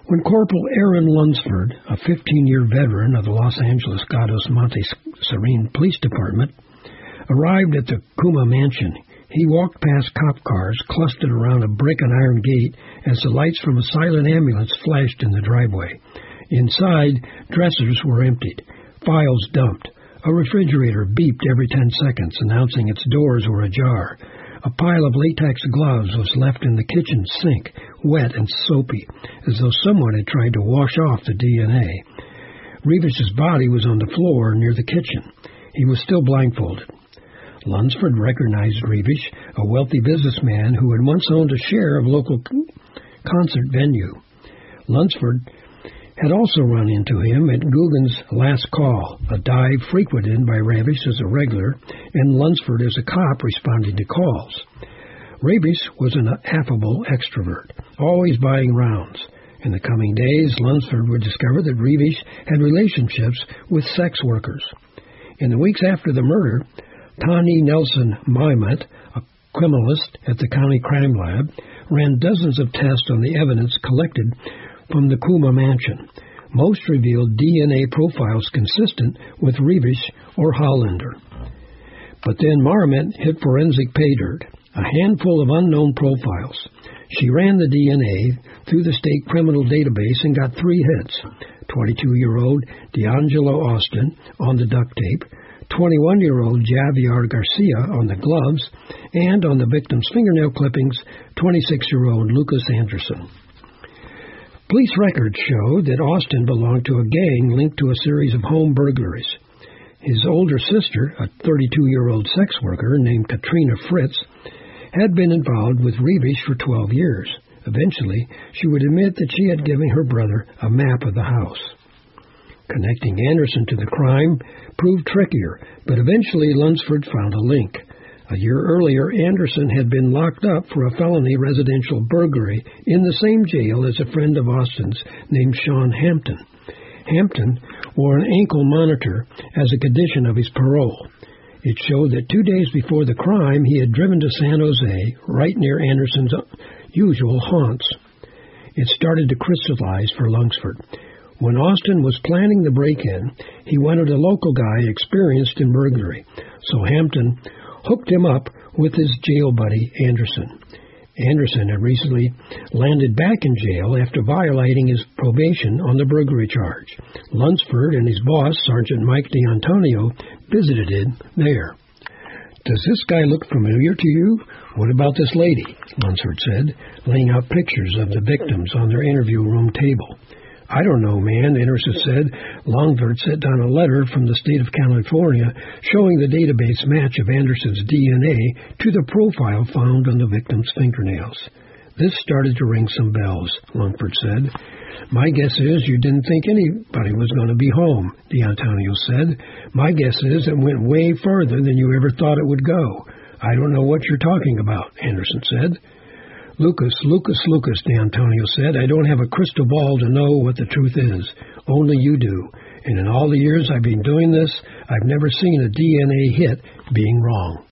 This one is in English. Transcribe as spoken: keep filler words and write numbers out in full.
When Corporal Aaron Lunsford, a fifteen-year veteran of the Los Angeles Gatos Monte Serene Police Department, arrived at the Kuma mansion, he walked past cop cars clustered around a brick and iron gate as the lights from a silent ambulance flashed in the driveway. Inside, dressers were emptied, files dumped. A refrigerator beeped every ten seconds, announcing its doors were ajar. A pile of latex gloves was left in the kitchen sink, wet and soapy, as though someone had tried to wash off the D N A. Revish's body was on the floor near the kitchen. He was still blindfolded. Lunsford recognized Revish, a wealthy businessman who had once owned a share of a local concert venue. Lunsford had also run into him at Guggen's Last Call, a dive frequented by Ravish as a regular, and Lunsford as a cop responding to calls. Ravish was an affable extrovert, always buying rounds. In the coming days, Lunsford would discover that Revish had relationships with sex workers. In the weeks after the murder, Tani Nelson Maimet, a criminalist at the County Crime Lab, ran dozens of tests on the evidence collected from the Kuma mansion. Most revealed D N A profiles consistent with Revish or Hollander. But then Maimet hit forensic pay dirt, a handful of unknown profiles. She ran the D N A through the state criminal database and got three hits. twenty-two-year-old D'Angelo Austin on the duct tape, twenty-one-year-old Javier Garcia on the gloves, and on the victim's fingernail clippings, twenty-six-year-old Lucas Anderson. Police records show that Austin belonged to a gang linked to a series of home burglaries. His older sister, a thirty-two-year-old sex worker named Katrina Fritz, had been involved with Revish for twelve years. Eventually, she would admit that she had given her brother a map of the house. Connecting Anderson to the crime proved trickier, but eventually Lunsford found a link. A year earlier, Anderson had been locked up for a felony residential burglary in the same jail as a friend of Austin's named Sean Hampton. Hampton wore an ankle monitor as a condition of his parole. It showed that two days before the crime, he had driven to San Jose, right near Anderson's usual haunts. It started to crystallize for Lunsford. When Austin was planning the break-in, he wanted a local guy experienced in burglary, so Hampton hooked him up with his jail buddy, Anderson. Anderson had recently landed back in jail after violating his probation on the burglary charge. Lunsford and his boss, Sergeant Mike D'Antonio, visited him there. "Does this guy look familiar to you? What about this lady?" Lunsford said, laying out pictures of the victims on their interview room table. "I don't know, man," Anderson said. Lunsford sent down a letter from the state of California showing the database match of Anderson's D N A to the profile found on the victim's fingernails. "This started to ring some bells," Lunsford said. "My guess is you didn't think anybody was going to be home," D'Antonio said. "My guess is it went way further than you ever thought it would go." "I don't know what you're talking about," Anderson said. Lucas, Lucas, Lucas, D'Antonio said, "I don't have a crystal ball to know what the truth is. Only you do. And in all the years I've been doing this, I've never seen a D N A hit being wrong."